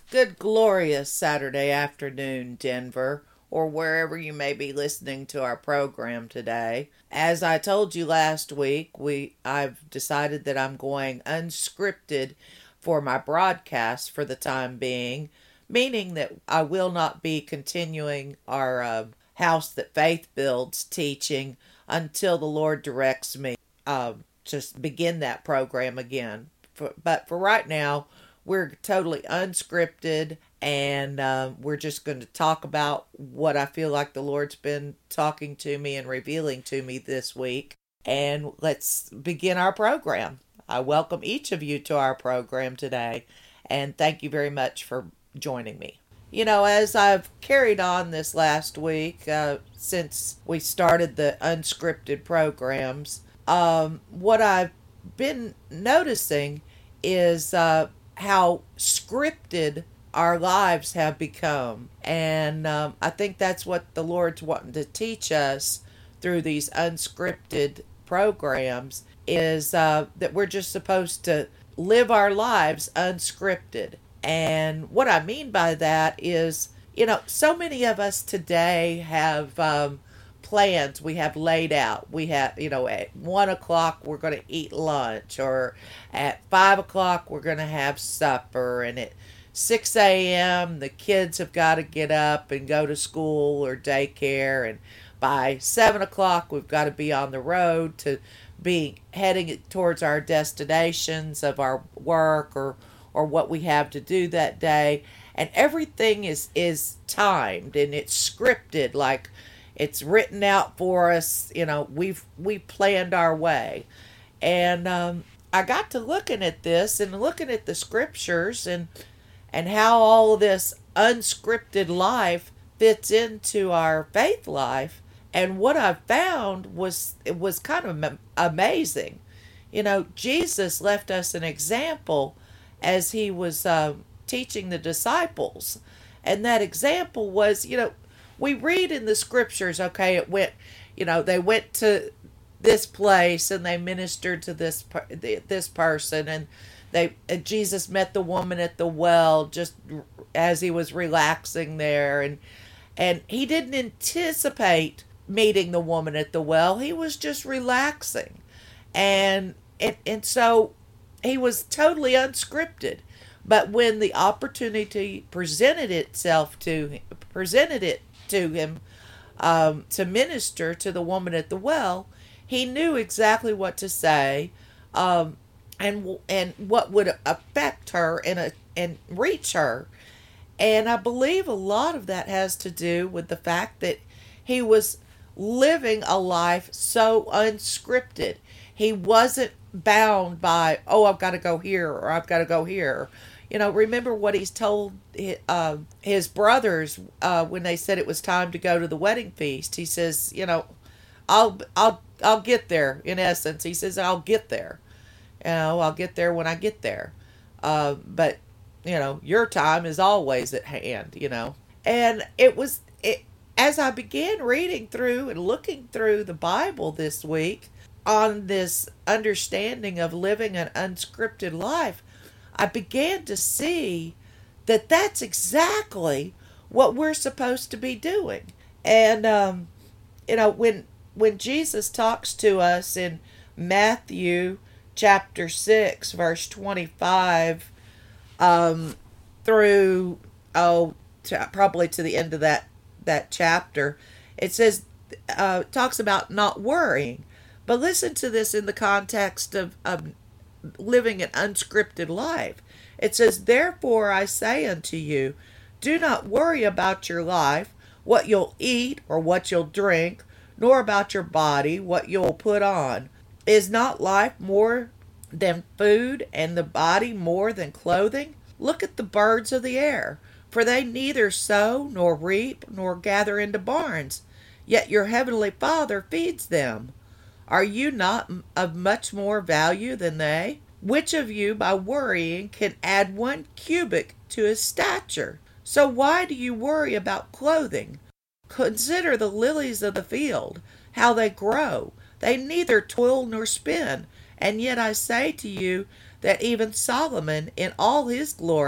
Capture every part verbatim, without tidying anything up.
Good, glorious Saturday afternoon, Denver, or wherever you may be listening to our program today. As I told you last week, we I've decided that I'm going unscripted for my broadcast for the time being, meaning that I will not be continuing our uh, House That Faith Builds teaching until the Lord directs me uh, to begin that program again. For, but for right now, we're totally unscripted, and uh, we're just going to talk about what I feel like the Lord's been talking to me and revealing to me this week. And let's begin our program. I welcome each of you to our program today, and thank you very much for joining me. You know, as I've carried on this last week, uh, since we started the unscripted programs, um, what I've been noticing is uh, how scripted our lives have become. And um, I think that's what the Lord's wanting to teach us through these unscripted programs is uh, that we're just supposed to live our lives unscripted. And what I mean by that is, you know, so many of us today have um, plans we have laid out. We have, you know, at one o'clock we're going to eat lunch, or at five o'clock we're going to have supper, and at six a m the kids have got to get up and go to school or daycare, and by seven o'clock we've got to be on the road to be heading towards our destinations of our work or or what we have to do that day. And everything is is timed and it's scripted, like it's written out for us. You know, we've we planned our way. And um, I got to looking at this and looking at the scriptures and and how all of this unscripted life fits into our faith life. And what I found was it was kind of amazing. You know, Jesus left us an example as he was um, teaching the disciples. And that example was, you know, we read in the scriptures, okay, it went, you know, they went to this place and they ministered to this this person, and they and Jesus met the woman at the well just as he was relaxing there, and and he didn't anticipate meeting the woman at the well. He was just relaxing, and and, and so he was totally unscripted. But when the opportunity presented itself to presented it to him um, to minister to the woman at the well, he knew exactly what to say, um, and and what would affect her and a, and reach her. And I believe a lot of that has to do with the fact that he was living a life so unscripted. He wasn't bound by, oh, I've got to go here or I've got to go here. You know, remember what he's told uh, his brothers uh, when they said it was time to go to the wedding feast. He says, you know, I'll I'll I'll get there. In essence, he says, I'll get there. You know, I'll get there when I get there. Uh, but you know, your time is always at hand. You know, and it was it as I began reading through and looking through the Bible this week on this understanding of living an unscripted life, I began to see that that's exactly what we're supposed to be doing. And, um, you know, when when Jesus talks to us in Matthew chapter six, verse twenty-five, um, through, oh, to, probably to the end of that, that chapter, it says, uh, talks about not worrying. But listen to this in the context of, of living an unscripted life. It says, therefore I say unto you, do not worry about your life, what you'll eat or what you'll drink, nor about your body, what you'll put on. Is not life more than food, and the body more than clothing? Look at the birds of the air, for they neither sow, nor reap, nor gather into barns, yet your heavenly Father feeds them. Are you not of much more value than they? Which of you, by worrying, can add one cubit to his stature? So why do you worry about clothing? Consider the lilies of the field, how they grow. They neither toil nor spin. And yet I say to you that even Solomon, in all his glory,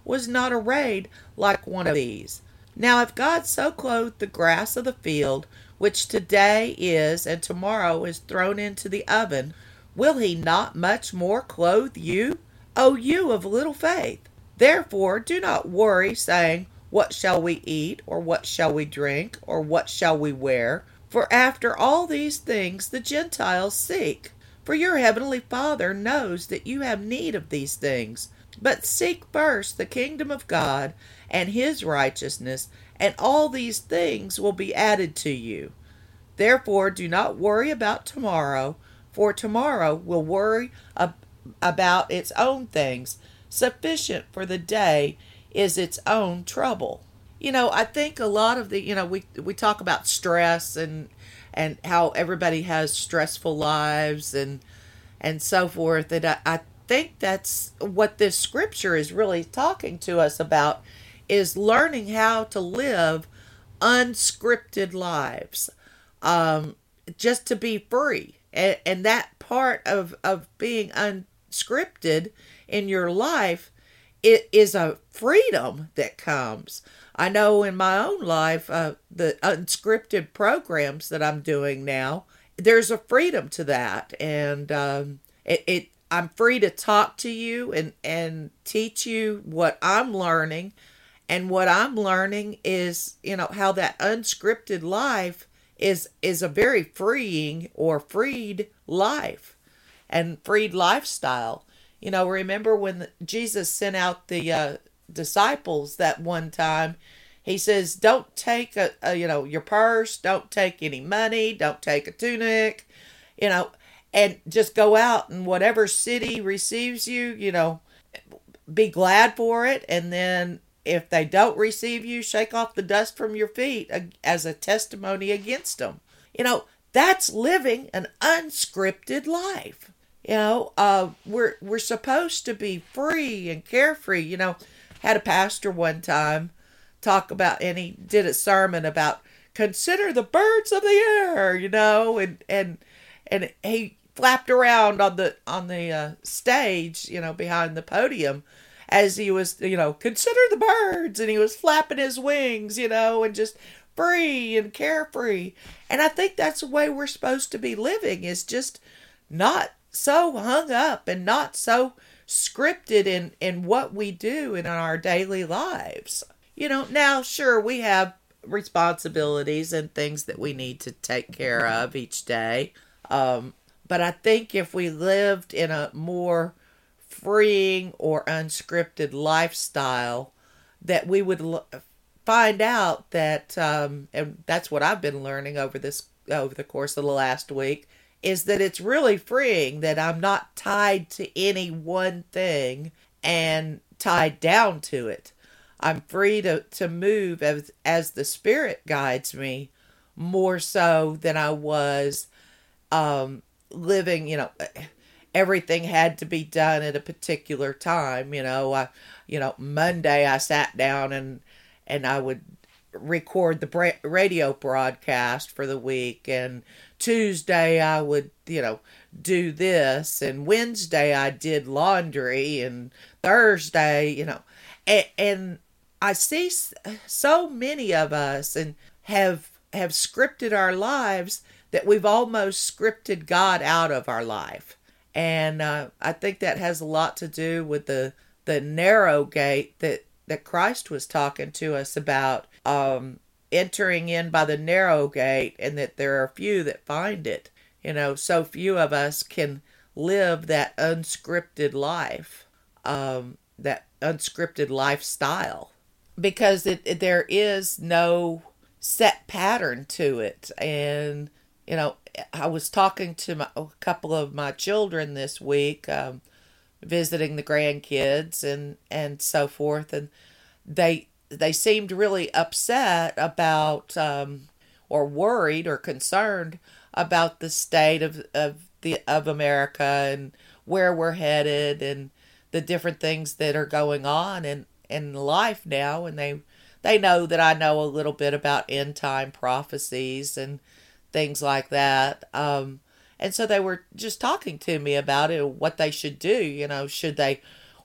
was not arrayed like one of these. Now if God so clothed the grass of the field, which today is and tomorrow is thrown into the oven, will he not much more clothe you, O you of little faith? Therefore do not worry, saying, what shall we eat, or what shall we drink, or what shall we wear? For after all these things the Gentiles seek. For your heavenly Father knows that you have need of these things. But seek first the kingdom of God and his righteousness, and all these things will be added to you. Therefore do not worry about tomorrow, for tomorrow will worry ab- about its own things. Sufficient for the day is its own trouble. You know, I think a lot of the, you know, we we talk about stress and and how everybody has stressful lives and and so forth. And I, I think that's what this scripture is really talking to us about, is learning how to live unscripted lives, um, just to be free. And, and that part of, of being unscripted in your life, it is a freedom that comes. I know in my own life, uh, the unscripted programs that I'm doing now, there's a freedom to that. And um, it, it I'm free to talk to you and, and teach you what I'm learning. And what I'm learning is, you know, how that unscripted life is is a very freeing or freed life and freed lifestyle. You know, remember when Jesus sent out the uh, disciples that one time, he says, don't take a, a, you know, your purse, don't take any money, don't take a tunic, you know, and just go out and whatever city receives you, you know, be glad for it. And then if they don't receive you, shake off the dust from your feet as a testimony against them. You know, that's living an unscripted life. You know, uh, we're we're supposed to be free and carefree. You know, had a pastor one time talk about, and he did a sermon about consider the birds of the air. You know, and and and he flapped around on the on the uh, stage, you know, behind the podium, as he was, you know, consider the birds, and he was flapping his wings, you know, and just free and carefree. And I think that's the way we're supposed to be living, is just not so hung up and not so scripted in, in what we do in our daily lives. You know, now, sure, we have responsibilities and things that we need to take care of each day. Um, but I think if we lived in a more freeing or unscripted lifestyle, that we would l- find out that, um, and that's what I've been learning over this over the course of the last week, is that it's really freeing, that I'm not tied to any one thing and tied down to it. I'm free to, to move as, as the Spirit guides me, more so than I was um, living, you know, everything had to be done at a particular time. You know, I, you know, Monday I sat down and, and I would record the bra- radio broadcast for the week, and Tuesday I would, you know, do this, and Wednesday I did laundry, and Thursday, you know, and, and I see so many of us and have have scripted our lives that we've almost scripted God out of our life. And uh, I think that has a lot to do with the the narrow gate that, that Christ was talking to us about, um, entering in by the narrow gate, and that there are few that find it. You know, so few of us can live that unscripted life, um, that unscripted lifestyle, because it, it there is no set pattern to it. And you know, I was talking to my, a couple of my children this week, um, visiting the grandkids and, and so forth, and they they seemed really upset about, um, or worried or concerned about the state of of the of America and where we're headed and the different things that are going on in, in life now. And they they know that I know a little bit about end time prophecies and things like that. Um, and so they were just talking to me about it, what they should do. You know, should they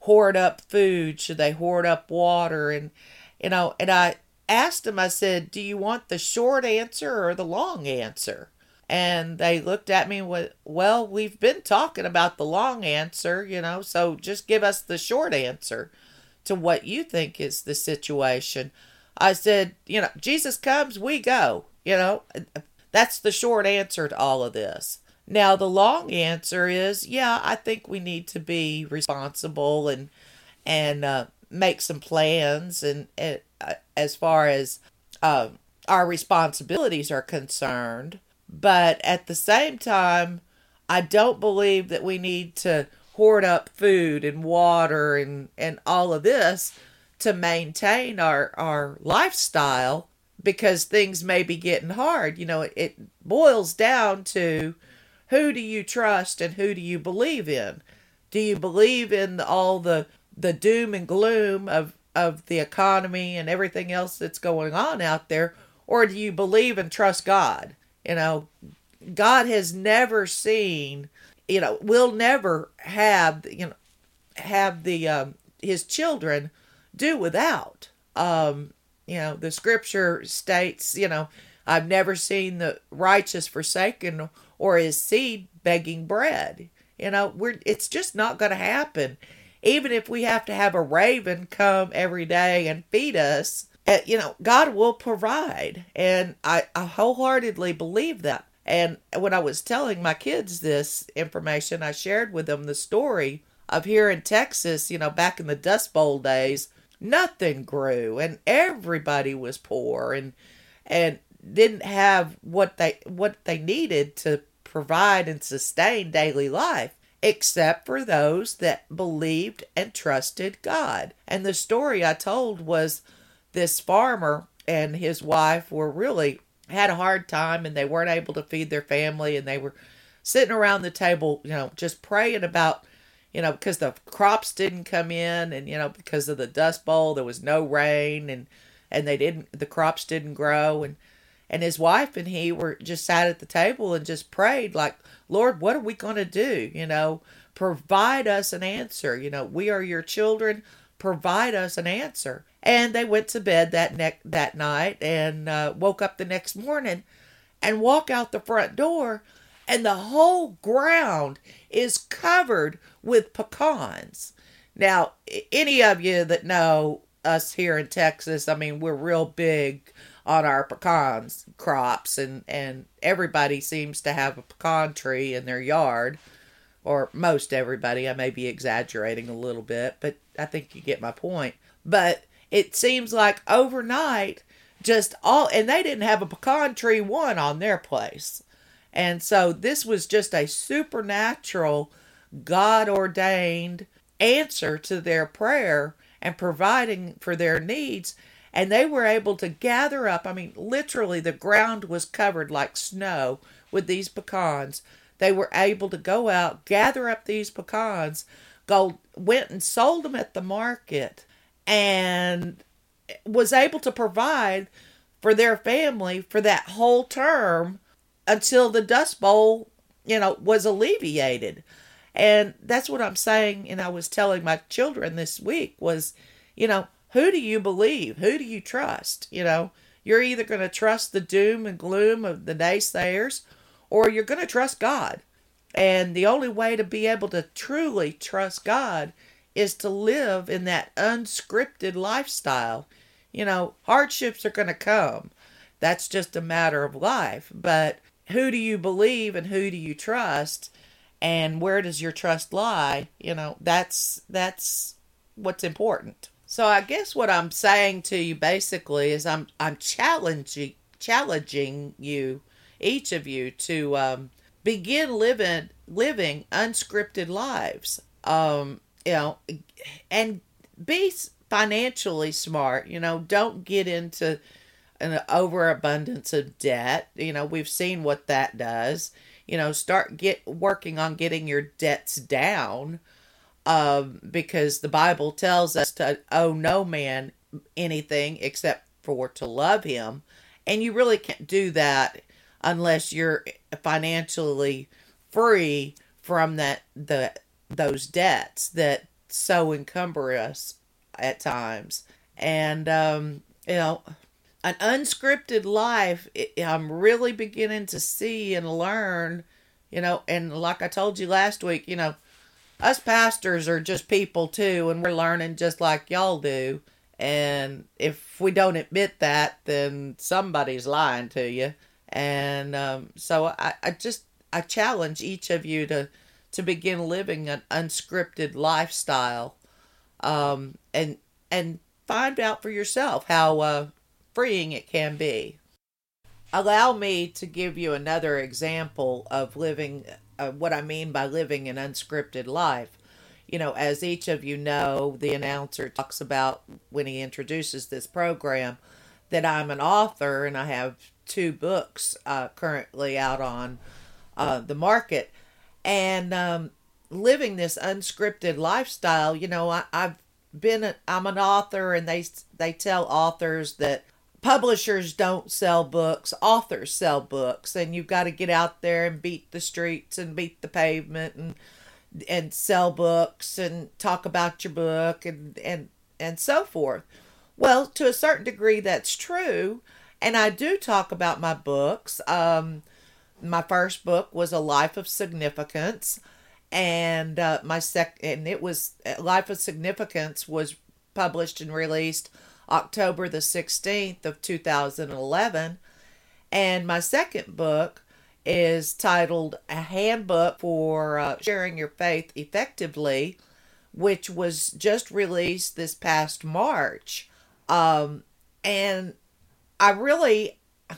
hoard up food? Should they hoard up water? And, you know, and I asked them, I said, do you want the short answer or the long answer? And they looked at me with, well, we've been talking about the long answer, you know, so just give us the short answer to what you think is the situation. I said, you know, Jesus comes, we go, you know, that's the short answer to all of this. Now, the long answer is, yeah, I think we need to be responsible and, and, uh, make some plans and, and uh, as far as, uh, our responsibilities are concerned. But at the same time, I don't believe that we need to hoard up food and water and, and all of this to maintain our, our lifestyle because things may be getting hard. You know, it, it boils down to who do you trust and who do you believe in? Do you believe in all the, the doom and gloom of, of the economy and everything else that's going on out there? Or do you believe and trust God? You know, God has never seen, you know, will never have, you know, have the, um, his children do without. Um, you know, the scripture states, you know, I've never seen the righteous forsaken or his seed begging bread. You know, we're, it's just not going to happen. Even if we have to have a raven come every day and feed us, uh, you know, God will provide. And I, I wholeheartedly believe that. And when I was telling my kids this information, I shared with them the story of here in Texas, you know, back in the Dust Bowl days, nothing grew and everybody was poor and, and didn't have what they, what they needed to provide and sustain daily life, except for those that believed and trusted God. And the story I told was this farmer and his wife were really had a hard time and they weren't able to feed their family and they were sitting around the table, you know, just praying about, you know, because the crops didn't come in and, you know, because of the Dust Bowl, there was no rain and, and they didn't, the crops didn't grow. And, and his wife and he were just sat at the table and just prayed like, Lord, what are we going to do? You know, provide us an answer. You know, we are your children. Provide us an answer. And they went to bed that ne- that night and uh, woke up the next morning and walk out the front door and the whole ground is covered with pecans. Now, any of you that know us here in Texas, I mean, we're real big on our pecans crops and, and everybody seems to have a pecan tree in their yard, or most everybody. I may be exaggerating a little bit, but I think you get my point. But it seems like overnight, just all, and they didn't have a pecan tree one on their place. And so this was just a supernatural, God ordained answer to their prayer and providing for their needs. And they were able to gather up, I mean, literally the ground was covered like snow with these pecans. They were able to go out, gather up these pecans, go, went and sold them at the market, and was able to provide for their family for that whole term until the Dust Bowl, you know, was alleviated. And that's what I'm saying. And I was telling my children this week was, you know, who do you believe? Who do you trust? You know, you're either going to trust the doom and gloom of the naysayers or you're going to trust God. And the only way to be able to truly trust God is to live in that unscripted lifestyle. You know, hardships are going to come. That's just a matter of life. But who do you believe and who do you trust? And where does your trust lie? You know, that's that's what's important. So I guess what I'm saying to you basically is I'm I'm challenging challenging you, each of you, to um, begin living living unscripted lives. Um, you know, and be financially smart. You know, don't get into an overabundance of debt. You know, we've seen what that does. You know, start get working on getting your debts down, um, because the Bible tells us to owe no man anything except for to love him. And you really can't do that unless you're financially free from that the those debts that so encumbrous at times. And, um, you know, an unscripted life, it, I'm really beginning to see and learn, you know, and like I told you last week, you know, us pastors are just people too, and we're learning just like y'all do. And if we don't admit that, then somebody's lying to you. And um, so I, I just I challenge each of you to to begin living an unscripted lifestyle, um, and and find out for yourself how uh, freeing it can be. Allow me to give you another example of living, uh, what I mean by living an unscripted life. You know, as each of you know, the announcer talks about when he introduces this program that I'm an author and I have two books uh, currently out on uh, the market. And um, living this unscripted lifestyle, you know, I, I've been, a, I'm an author, and they they tell authors that publishers don't sell books, authors sell books, and you've got to get out there and beat the streets and beat the pavement and and sell books and talk about your book and and and so forth. Well, to a certain degree, that's true, and I do talk about my books. Um, my first book was A Life of Significance, and uh, my sec and it was Life of Significance was published and released October the sixteenth of two thousand eleven, and my second book is titled A Handbook for uh, Sharing Your Faith Effectively, which was just released this past March. Um, and I really,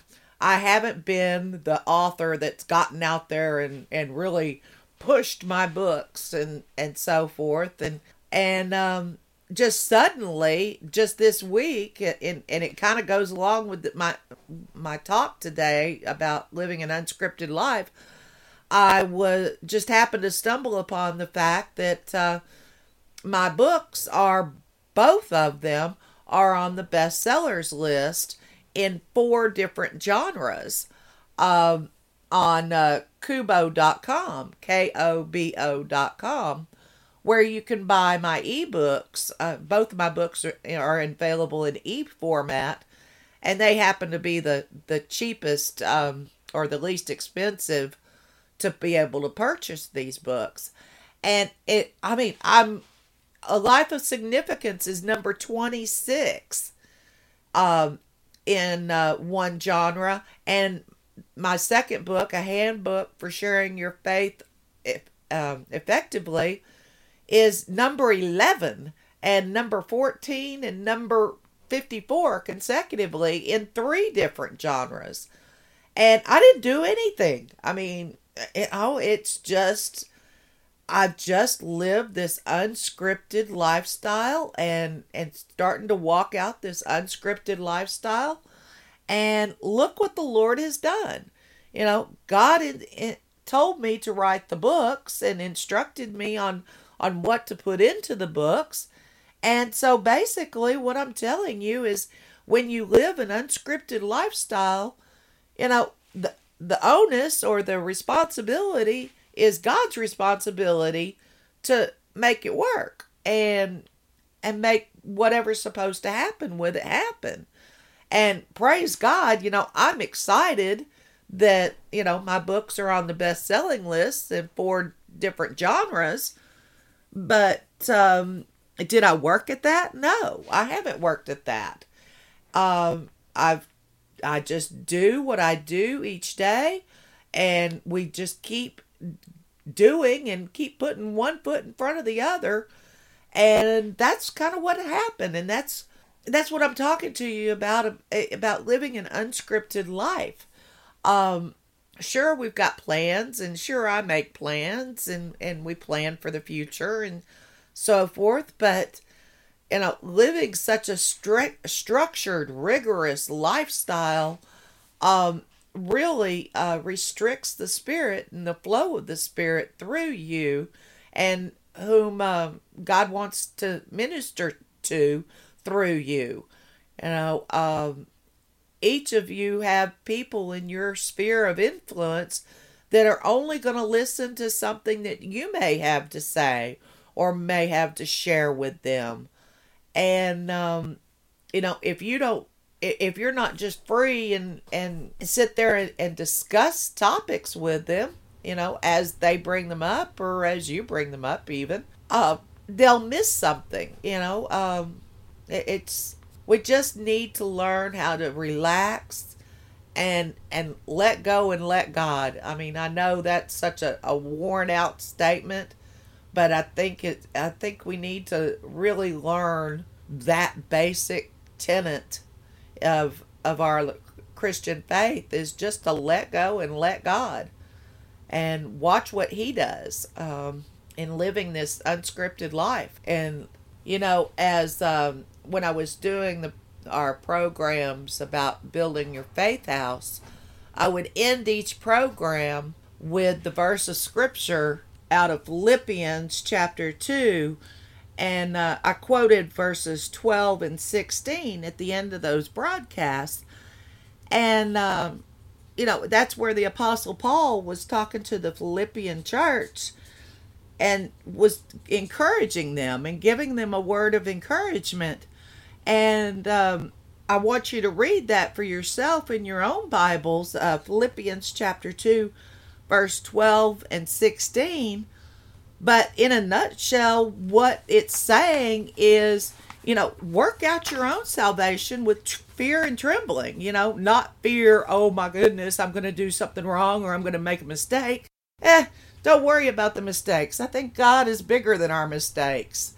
I haven't been the author that's gotten out there and, and really pushed my books and, and so forth. And, and, um, just suddenly, just this week, and, and it kind of goes along with my my talk today about living an unscripted life. I was just happened to stumble upon the fact that uh, my books are, both of them are on the bestsellers list in four different genres, um, on uh, Kobo dot com, K O B O dot com. Where you can buy my ebooks. Uh, both of my books are, are available in e format, and they happen to be the the cheapest, um, or the least expensive to be able to purchase these books. And it, I mean, I'm A Life of Significance is number twenty-six um, in uh, one genre, and my second book, A Handbook for Sharing Your Faith um, Effectively, is number eleven, and number fourteen and number fifty-four consecutively in three different genres. And I didn't do anything. I mean, it, oh, it's just, I've just lived this unscripted lifestyle, and, and starting to walk out this unscripted lifestyle. And look what the Lord has done. You know, God had, had told me to write the books and instructed me on on what to put into the books. And so basically what I'm telling you is, when you live an unscripted lifestyle, you know, the the onus or the responsibility is God's responsibility to make it work and and make whatever's supposed to happen with it happen. And praise God, you know, I'm excited that, you know, my books are on the best-selling list in four different genres. But um, did I work at that? No, I haven't worked at that. Um, I've I just do what I do each day, and we just keep doing and keep putting one foot in front of the other, and that's kind of what happened. And that's that's what I'm talking to you about about living an unscripted life. Um, Sure, we've got plans, and sure, I make plans, and, and we plan for the future and so forth. But, you know, living such a strict, structured, rigorous lifestyle um, really uh, restricts the Spirit and the flow of the Spirit through you, and whom um, God wants to minister to through you. You know, um, each of you have people in your sphere of influence that are only going to listen to something that you may have to say, or may have to share with them. And, um, you know, if you don't, if you're not just free and, and sit there and, and discuss topics with them, you know, as they bring them up or as you bring them up even, uh, they'll miss something, you know. Um, it, it's, we just need to learn how to relax and and let go and let God. I mean, I know that's such a, a worn out statement, but I think it I think we need to really learn that basic tenet of of our Christian faith is just to let go and let God and watch what he does um, in living this unscripted life. And you know, as um, when I was doing the our programs about building your faith house, I would end each program with the verse of scripture out of Philippians chapter two. And uh, I quoted verses twelve and sixteen at the end of those broadcasts. And, um, you know, that's where the Apostle Paul was talking to the Philippian church and was encouraging them and giving them a word of encouragement. And um, I want you to read that for yourself in your own Bibles, uh, Philippians chapter two, verse twelve and sixteen. But in a nutshell, what it's saying is, you know, work out your own salvation with fear and trembling. You know, not fear, oh my goodness, I'm going to do something wrong or I'm going to make a mistake. Eh, don't worry about the mistakes. I think God is bigger than our mistakes.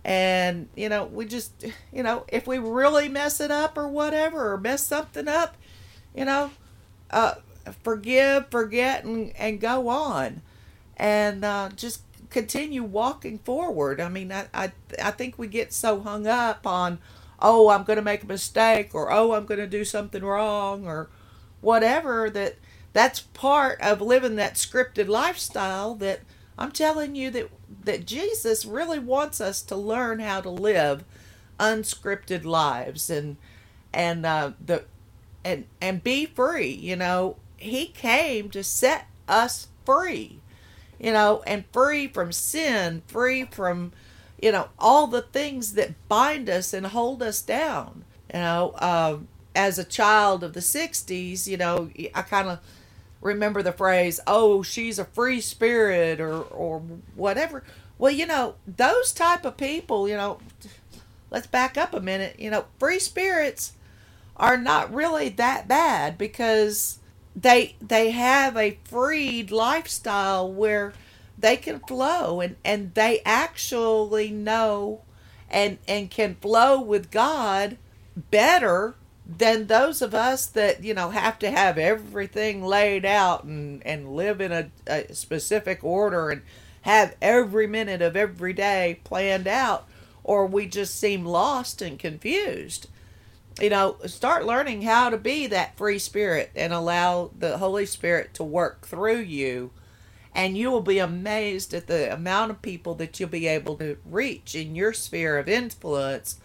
And, you know, we just, you know, if we really mess it up or whatever, or mess something up, you know, uh, forgive, forget, and, and go on. And uh, just continue walking forward. I mean, I, I, I think we get so hung up on, oh, I'm going to make a mistake, or, oh, I'm going to do something wrong, or whatever, that that's part of living that scripted lifestyle that I'm telling you that that Jesus really wants us to learn how to live unscripted lives and and uh, the and and be free. You know, he came to set us free. You know, and free from sin, free from, you know, all the things that bind us and hold us down. You know, um, as a child of the sixties, you know, I kind of remember the phrase, oh, she's a free spirit, or or whatever. Well, you know, those type of people, you know, let's back up a minute. You know, free spirits are not really that bad because they they have a freed lifestyle where they can flow and, and they actually know and and can flow with God better than those of us that, you know, have to have everything laid out and, and live in a, a specific order and have every minute of every day planned out, or we just seem lost and confused. You know, start learning how to be that free spirit and allow the Holy Spirit to work through you. And you will be amazed at the amount of people that you'll be able to reach in your sphere of influence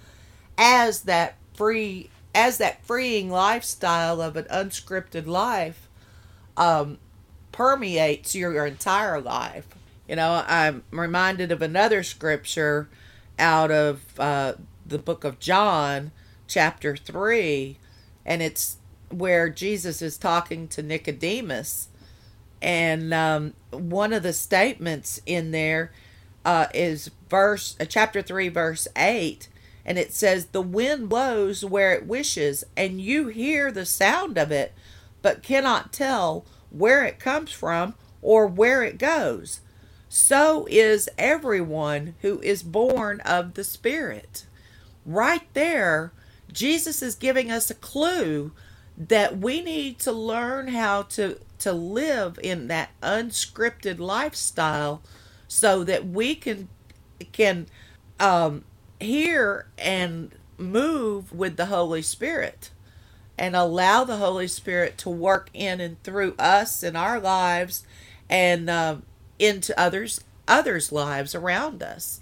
as that free as that freeing lifestyle of an unscripted life um, permeates your, your entire life. You know, I'm reminded of another scripture out of uh, the book of John, chapter three, and it's where Jesus is talking to Nicodemus. And um, one of the statements in there uh, is verse uh, chapter three, verse eight. And it says, the wind blows where it wishes, and you hear the sound of it, but cannot tell where it comes from or where it goes. So is everyone who is born of the Spirit. Right there, Jesus is giving us a clue that we need to learn how to, to live in that unscripted lifestyle so that we can, can um, hear and move with the Holy Spirit and allow the Holy Spirit to work in and through us in our lives and uh, into others others' lives around us.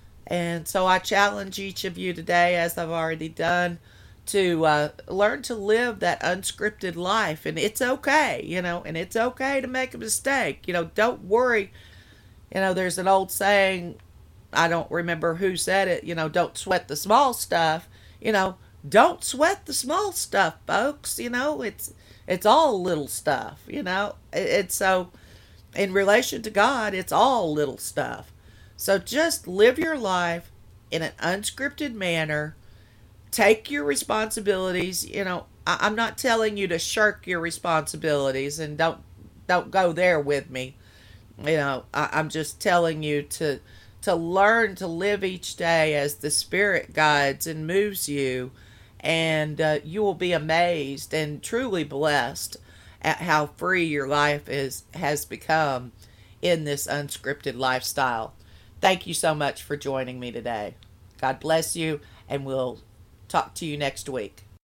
And so I challenge each of you today, as I've already done, to uh, learn to live that unscripted life. And it's okay, you know, and it's okay to make a mistake. You know, don't worry. You know, there's an old saying, I don't remember who said it, you know, don't sweat the small stuff. You know, don't sweat the small stuff, folks. You know, it's it's all little stuff, you know. It, it's so in relation to God, it's all little stuff. So just live your life in an unscripted manner. Take your responsibilities. You know, I, I'm not telling you to shirk your responsibilities, and don't don't go there with me. You know, I, I'm just telling you to to learn to live each day as the Spirit guides and moves you, and uh, you will be amazed and truly blessed at how free your life is has become in this unscripted lifestyle. Thank you so much for joining me today. God bless you, and we'll talk to you next week.